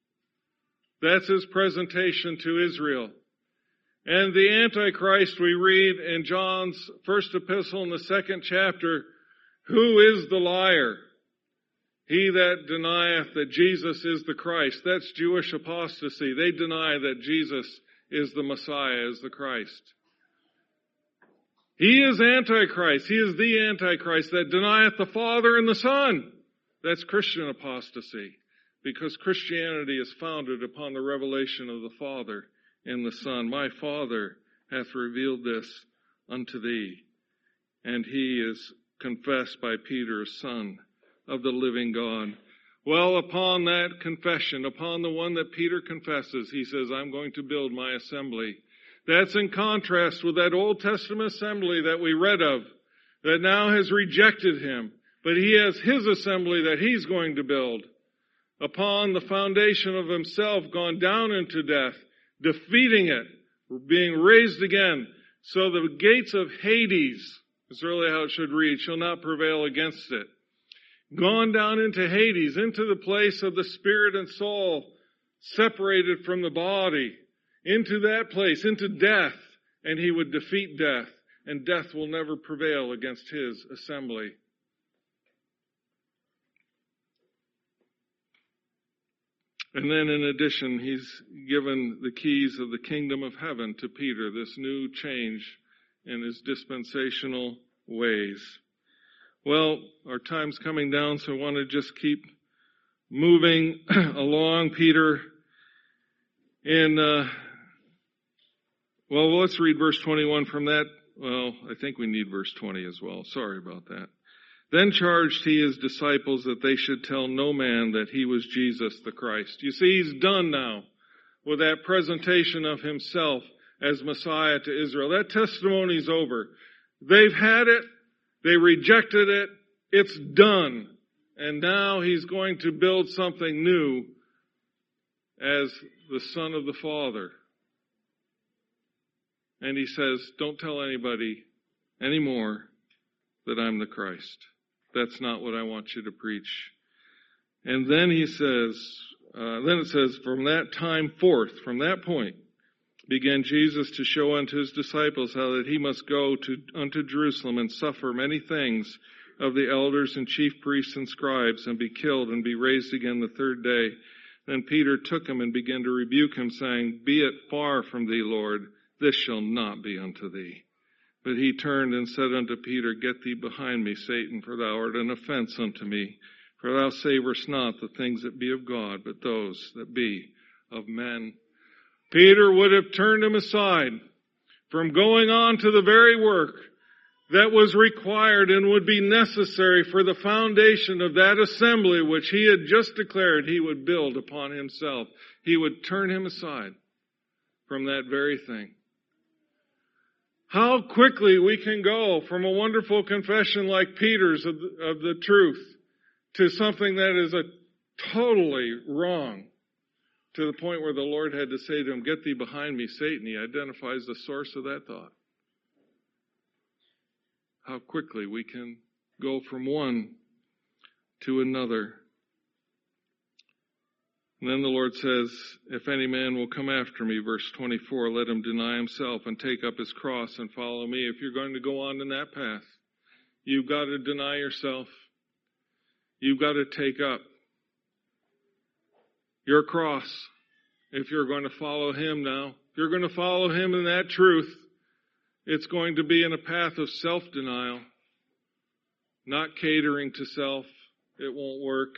That's his presentation to Israel. And the Antichrist we read in John's first epistle in the second chapter, who is the liar? He that denieth that Jesus is the Christ. That's Jewish apostasy. They deny that Jesus is the Messiah, is the Christ. He is Antichrist. He is the Antichrist that denieth the Father and the Son. That's Christian apostasy, because Christianity is founded upon the revelation of the Father and the Son. My Father hath revealed this unto thee. And he is confessed by Peter, Son of the living God. Well, upon that confession, upon the one that Peter confesses, he says, I'm going to build my assembly. That's in contrast with that Old Testament assembly that we read of, that now has rejected him. But he has his assembly that he's going to build. Upon the foundation of himself, gone down into death, defeating it, being raised again. So the gates of Hades, is really how it should read, shall not prevail against it. Gone down into Hades, into the place of the spirit and soul, separated from the body, into that place, into death, and he would defeat death, and death will never prevail against his assembly. And then in addition, he's given the keys of the kingdom of heaven to Peter, this new change in his dispensational ways. Well, our time's coming down, so I want to just keep moving along. Peter, in uh, Well, let's read verse twenty-one from that. Well, I think we need verse twenty as well. Sorry about that. Then charged he his disciples that they should tell no man that he was Jesus the Christ. You see, he's done now with that presentation of himself as Messiah to Israel. That testimony's over. They've had it. They rejected it. It's done. And now he's going to build something new as the Son of the Father. And he says, don't tell anybody anymore that I'm the Christ. That's not what I want you to preach. And then he says, uh, then it says, from that time forth, from that point, began Jesus to show unto his disciples how that he must go to unto Jerusalem and suffer many things of the elders and chief priests and scribes, and be killed and be raised again the third day. Then Peter took him and began to rebuke him, saying, Be it far from thee, Lord, this shall not be unto thee. But he turned and said unto Peter, Get thee behind me, Satan, for thou art an offense unto me. For thou savorest not the things that be of God, but those that be of men. Peter would have turned him aside from going on to the very work that was required and would be necessary for the foundation of that assembly which he had just declared he would build upon himself. He would turn him aside from that very thing. How quickly we can go from a wonderful confession like Peter's of the, of the truth to something that is a totally wrong, to the point where the Lord had to say to him, Get thee behind me, Satan. He identifies the source of that thought. How quickly we can go from one to another. And then the Lord says, If any man will come after me, verse twenty-four, let him deny himself and take up his cross and follow me. If you're going to go on in that path, you've got to deny yourself. You've got to take up your cross. If you're going to follow him now, if you're going to follow him in that truth, it's going to be in a path of self-denial, not catering to self. It won't work.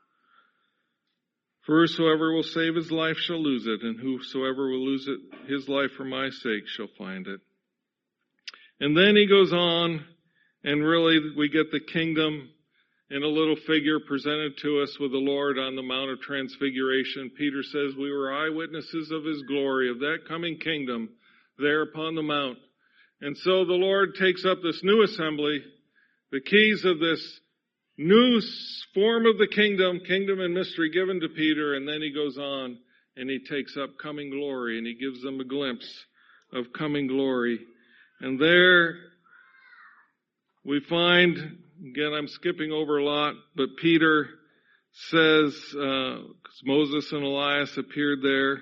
For whosoever will save his life shall lose it, and whosoever will lose it, his life for my sake shall find it. And then he goes on, and really we get the kingdom in a little figure presented to us with the Lord on the Mount of Transfiguration. Peter says we were eyewitnesses of his glory, of that coming kingdom there upon the mount. And so the Lord takes up this new assembly, the keys of this new form of the kingdom, kingdom and mystery given to Peter, and then he goes on and he takes up coming glory, and he gives them a glimpse of coming glory. And there we find, again, I'm skipping over a lot, but Peter says, uh, Moses and Elias appeared there.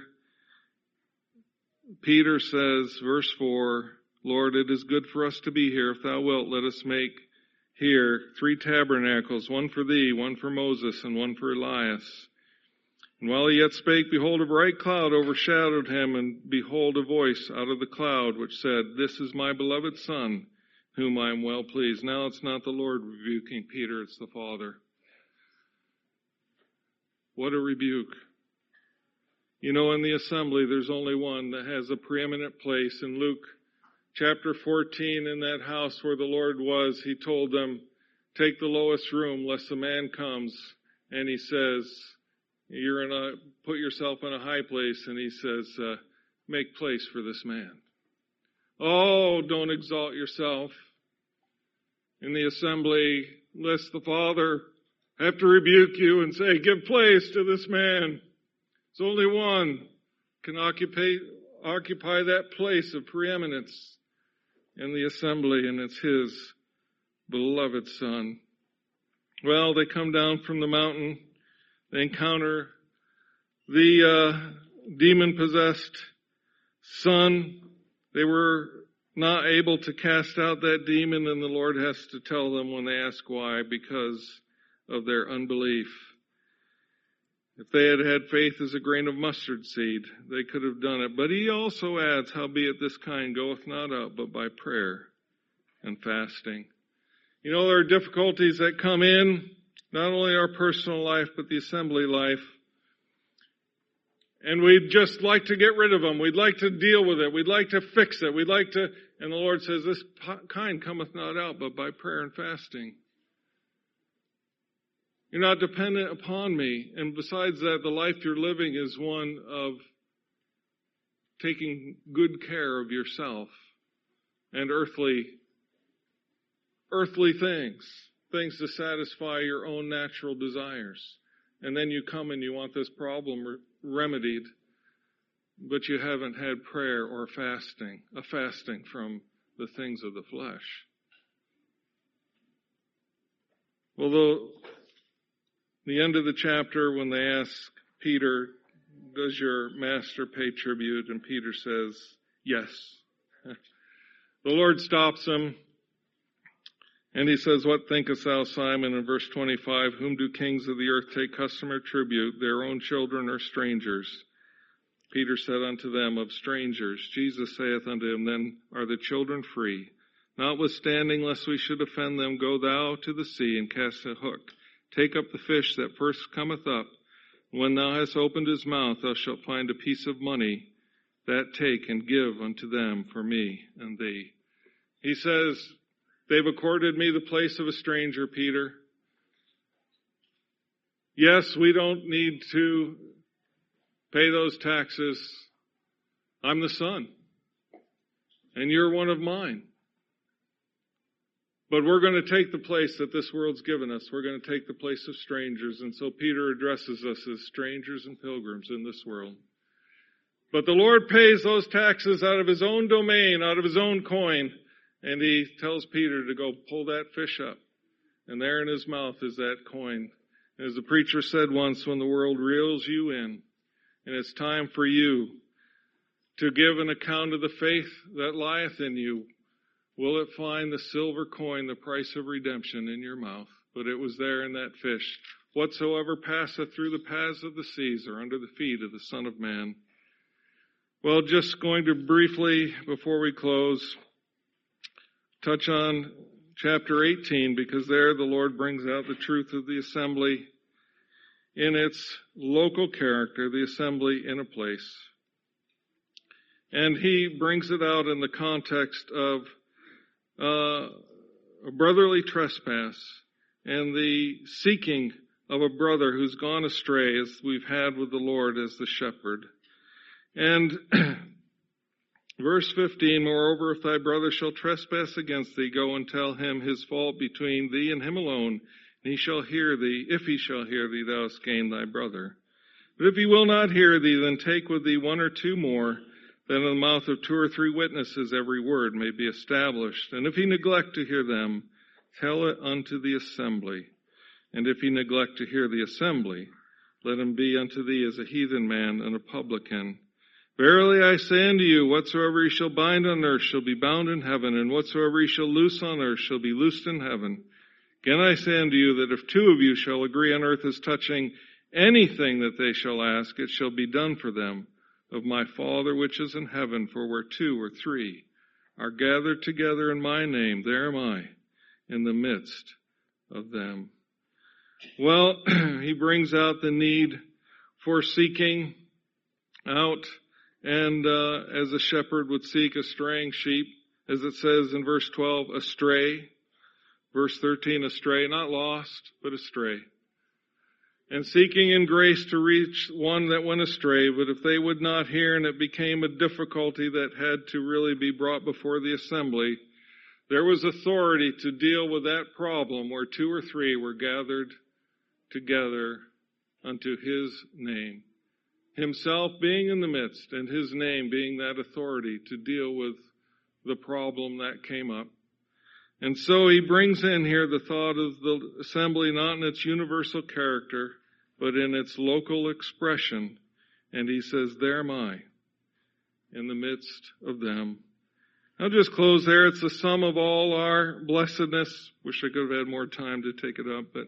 Peter says, verse four, Lord, it is good for us to be here. If thou wilt, let us make here three tabernacles, one for thee, one for Moses, and one for Elias. And while he yet spake, behold, a bright cloud overshadowed him, and behold, a voice out of the cloud which said, This is my beloved Son, whom I am well pleased. Now it's not the Lord rebuking Peter, it's the Father. What a rebuke. You know, in the assembly, there's only one that has a preeminent place. In Luke chapter fourteen, in that house where the Lord was, he told them, Take the lowest room, lest a man comes. And he says, You're in a, put yourself in a high place. And he says, uh, Make place for this man. Oh, don't exalt yourself in the assembly, lest the Father have to rebuke you and say, Give place to this man. There's only one can occupy, occupy that place of preeminence in the assembly, and it's his beloved Son. Well, they come down from the mountain. They encounter the uh, demon-possessed son. They were not able to cast out that demon, and the Lord has to tell them when they ask why, because of their unbelief. If they had had faith as a grain of mustard seed, they could have done it. But he also adds, Howbeit this kind goeth not out, but by prayer and fasting. You know, there are difficulties that come in, not only our personal life, but the assembly life. And we'd just like to get rid of them. We'd like to deal with it. We'd like to fix it. We'd like to, and the Lord says, this kind cometh not out but by prayer and fasting. You're not dependent upon me. And besides that, the life you're living is one of taking good care of yourself and earthly, earthly things, things to satisfy your own natural desires. And then you come and you want this problem re- remedied, but you haven't had prayer or fasting, a fasting from the things of the flesh. Well, the, the end of the chapter, when they ask Peter, does your master pay tribute? And Peter says, yes. The Lord stops him, and he says, what thinkest thou, Simon? In verse twenty-five, whom do kings of the earth take customary tribute, their own children or strangers? Peter said unto them, of strangers. Jesus saith unto him, then are the children free. Notwithstanding, lest we should offend them, go thou to the sea and cast a hook. Take up the fish that first cometh up. When thou hast opened his mouth, thou shalt find a piece of money. That take and give unto them for me and thee. He says, they've accorded me the place of a stranger, Peter. Yes, we don't need to pay those taxes. I'm the son, and you're one of mine. But we're going to take the place that this world's given us. We're going to take the place of strangers. And so Peter addresses us as strangers and pilgrims in this world. But the Lord pays those taxes out of his own domain, out of his own coin. And he tells Peter to go pull that fish up. And there in his mouth is that coin. And as the preacher said once, when the world reels you in, and it's time for you to give an account of the faith that lieth in you, will it find the silver coin, the price of redemption, in your mouth? But it was there in that fish. Whatsoever passeth through the paths of the seas are under the feet of the Son of Man. Well, just going to briefly, before we close, touch on chapter eighteen, because there the Lord brings out the truth of the assembly in its local character, the assembly in a place. And he brings it out in the context of uh, a brotherly trespass and the seeking of a brother who's gone astray, as we've had with the Lord as the shepherd. And verse fifteen, moreover, if thy brother shall trespass against thee, go and tell him his fault between thee and him alone, and he shall hear thee. If he shall hear thee, thou hast gained thy brother. But if he will not hear thee, then take with thee one or two more, that in the mouth of two or three witnesses every word may be established. And if he neglect to hear them, tell it unto the assembly. And if he neglect to hear the assembly, let him be unto thee as a heathen man and a publican. Verily I say unto you, whatsoever ye shall bind on earth shall be bound in heaven, and whatsoever ye shall loose on earth shall be loosed in heaven. Again I say unto you, that if two of you shall agree on earth as touching anything that they shall ask, it shall be done for them of my Father which is in heaven. For where two or three are gathered together in my name, there am I in the midst of them. Well, he brings out the need for seeking out, and uh, as a shepherd would seek a straying sheep, as it says in verse twelve, astray. Verse thirteen, astray, not lost, but astray. And seeking in grace to reach one that went astray, but if they would not hear, and it became a difficulty that had to really be brought before the assembly, there was authority to deal with that problem where two or three were gathered together unto his name. Himself being in the midst, and his name being that authority to deal with the problem that came up. And so he brings in here the thought of the assembly not in its universal character, but in its local expression. And he says, there am I in the midst of them. I'll just close there. It's the sum of all our blessedness. Wish I could have had more time to take it up, but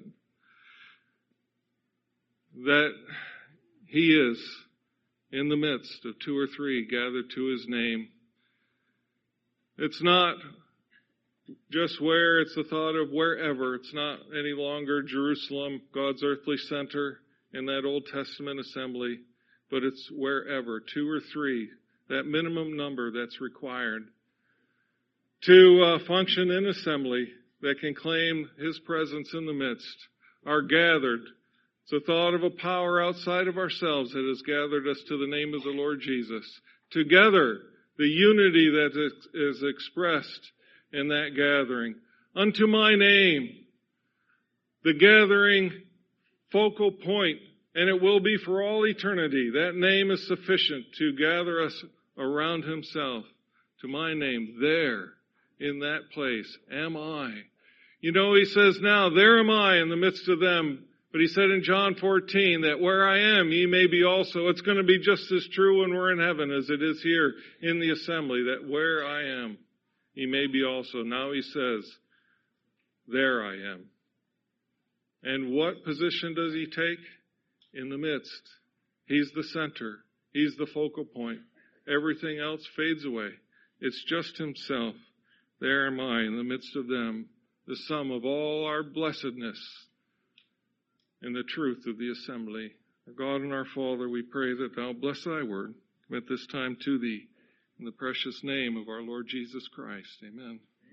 that he is in the midst of two or three gathered to his name. It's not just where, it's the thought of wherever. It's not any longer Jerusalem, God's earthly center in that Old Testament assembly. but it's wherever, two or three, that minimum number that's required to uh, function in assembly that can claim His presence in the midst, are gathered. It's a thought of a power outside of ourselves that has gathered us to the name of the Lord Jesus. Together, the unity that is expressed in that gathering. Unto my name, the gathering focal point, and it will be for all eternity. That name is sufficient to gather us around Himself. To my name, there, in that place, am I. You know, He says now, there am I in the midst of them. But He said in John fourteen that where I am, ye may be also. It's going to be just as true when we're in heaven as it is here in the assembly, that where I am, ye may be also. Now He says, there I am. And what position does He take? In the midst. He's the center. He's the focal point. Everything else fades away. It's just Himself. There am I in the midst of them, the sum of all our blessedness and the truth of the assembly. Our God and our Father, we pray that Thou bless Thy word. Commit this time to Thee in the precious name of our Lord Jesus Christ. Amen.